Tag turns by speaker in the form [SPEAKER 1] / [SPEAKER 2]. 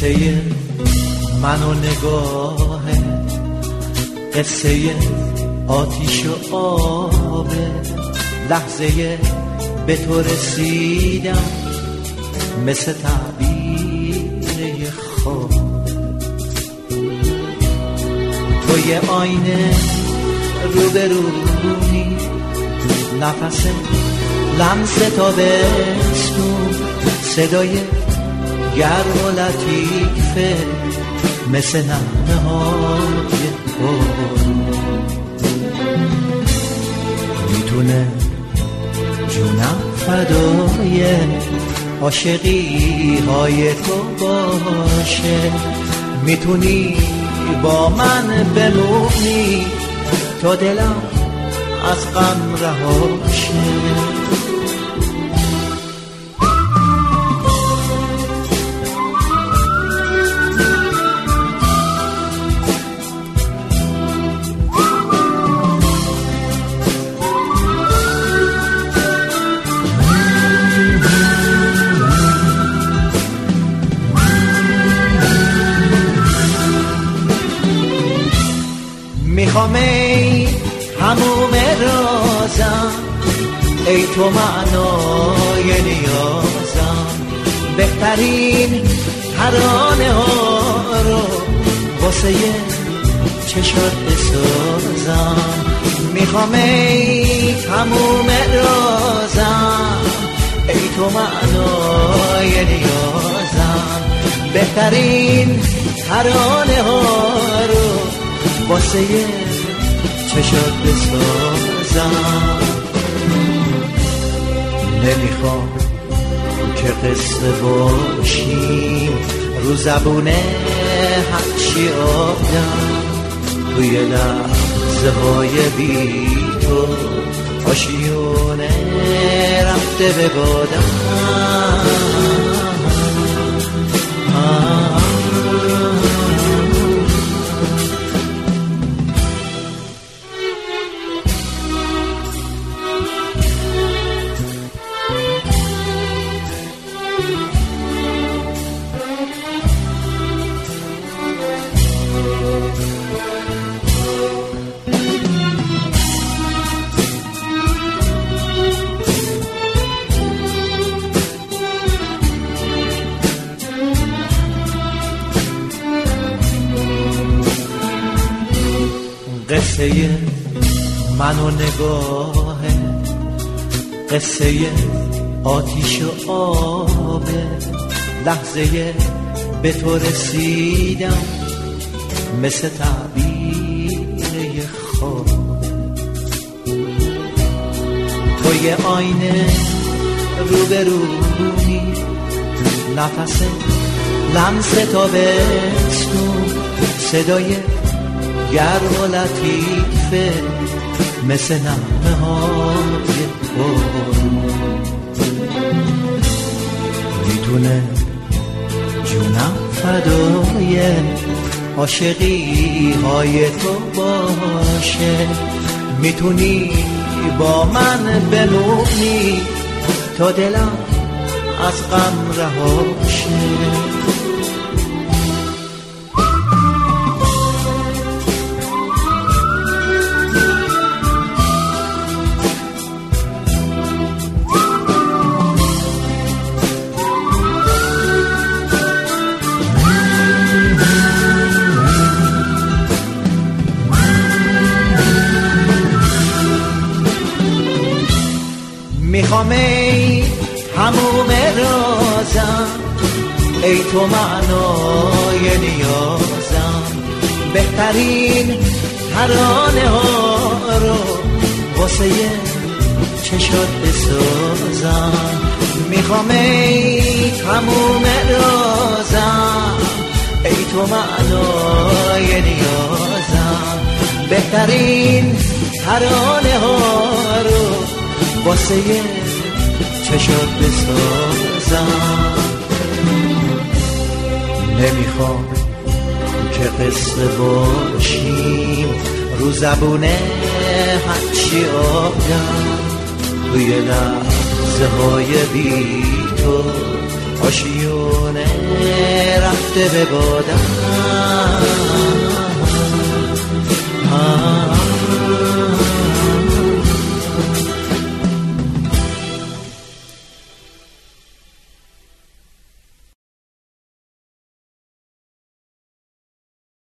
[SPEAKER 1] قصه من و نگاه، قصه آتیش و آب، لحظه به تو رسیدم مثل تعبیر خواب. توی آینه روبرونی، نفس لمس تابستون، صدای گرم و لطیفه مثل نغمه های بارون. میتونه جونم فدای عاشقی های تو باشه، میتونی با من بمونی تا دلم از غم رهاشه. میخوام ای هموم رازم، ای تو معنای نیازم، بهترین ترانه ها رو واسه چشات بسازم. میخوام ای هموم رازم، ای تو معنای نیازم، بهترین ترانه ها رو واسه چشات بسازم. نمیخوام که قصه باشیم رو زبونه هرچی آدم، توی لحظه های بی تو آشیونه رفته به بادم. قصه من و نگاه، قصه آتیش و آب، لحظه به تو رسیدم مثل تعبیر خواب. توی آینه روبرونی، نفس لمس تابستون، صدای گرم و لطیفه مثل نغمه های بارون. میتونه جونم فدای عاشقی های تو باشه، میتونی با من بمونی تا دلم از غم رهاشه. میخوام ای هموم رازم، ای تو معنای نیازم، بهترین ترانه ها رو واسه چشات بسازم. میخوام ای هموم رازم، ای تو معنای نیازم، بهترین ترانه ها رو واسه چشات بسازم. نمیخوام که قصه باشیم رو زبونه هرچی آدم، توی لحظه های بی تو آشیونه رفته به بادم